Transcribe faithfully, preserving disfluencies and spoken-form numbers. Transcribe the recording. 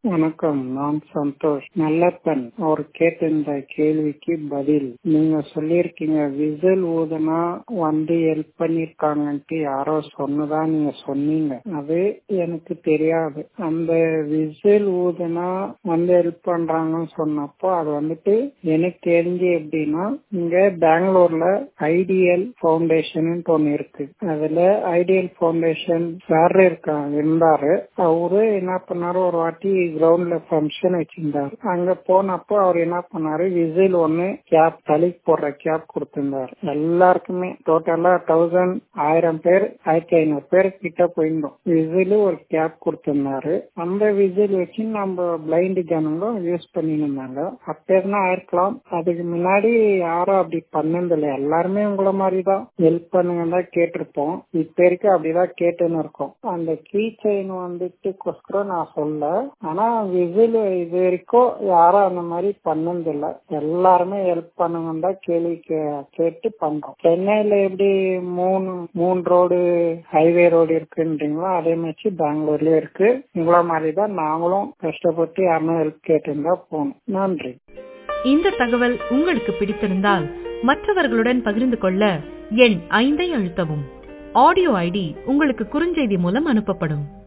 வணக்கம். நான் சந்தோஷ் நல்லப்பன். அவர் கேட்டிருந்த கேள்விக்கு பதில், நீங்க சொல்லிருக்கீங்க விசில் ஊதுனா வந்து ஹெல்ப் பண்ணிருக்காங்கன்ட்டு யாரோ சொன்னதா நீங்க சொன்னீங்க. அது எனக்கு தெரியாது. அந்த விசில் ஊதுனா வந்து ஹெல்ப் பண்றாங்கன்னு சொன்னப்போ அது வந்துட்டு எனக்கு தெரிஞ்சு எப்படின்னா, இங்க பெங்களூர்ல ஐடியல் பவுண்டேஷன் ஒண்ணு இருக்கு. அதுல ஐடியல் பவுண்டேஷன் சார் இருக்கா இருந்தாரு. அவரு என்ன பண்ணாரு, ஒரு வாட்டி கிரவுண்ட்ல ஃபங்க்ஷன் வச்சிருந்தாரு. அங்க போனப்போ அவர் என்ன பண்ணாரு, விசில் ஒண்ணு கேப் தலைக்கு போடுற கேப் கொடுத்திருந்தாரு. எல்லாருக்குமே டோட்டலா தௌசண்ட் ஆயிரம் பேர் ஆயிரத்தி ஐநூறு பேர் கிட்ட போயிருந்தோம். விசில் ஒரு கேப் கொடுத்திருந்தாரு. அந்த விசில் வச்சு நம்ம பிளைண்ட் ஜனங்க யூஸ் பண்ணிருந்தாங்க. அப்ப என்ன ஆயிருக்கலாம், அதுக்கு முன்னாடி யாரும் அப்படி பண்ணதில்லை. எல்லாருமே உங்கள மாதிரிதான் ஹெல்ப் பண்ணுங்க தான் கேட்டிருப்போம். இப்ப இருக்க அப்படிதான் கேட்டுன்னு இருக்கோம். அந்த கீ செயின் வந்துட்டு கொஸ்கரம் நான் சொல்ல, ஆனா விசில் இது வரைக்கும் யாரும் அந்த மாதிரி பண்ணதில்லை. எல்லாருமே ஹெல்ப் பண்ணுங்க தான் கேள்வி கேட்டு பண்றோம். சென்னையில எப்படி மூணு மூணு ரோடு ஹைவே ரோடு இருக்குன்றீங்களோ அதே மாதிரி பெங்களூர்லயும் இருக்கு. உங்கள மாதிரிதான் நாங்களும் கஷ்டப்பட்டு யாருமே ஹெல்ப் கேட்டுருந்தா போகணும். நன்றி. இந்த தகவல் உங்களுக்கு பிடித்திருந்தால் மற்றவர்களுடன் பகிர்ந்து கொள்ள எண் ஐந்தை அழுத்தவும். ஆடியோ ஐடி உங்களுக்கு குறுஞ்செய்தி மூலம் அனுப்பப்படும்.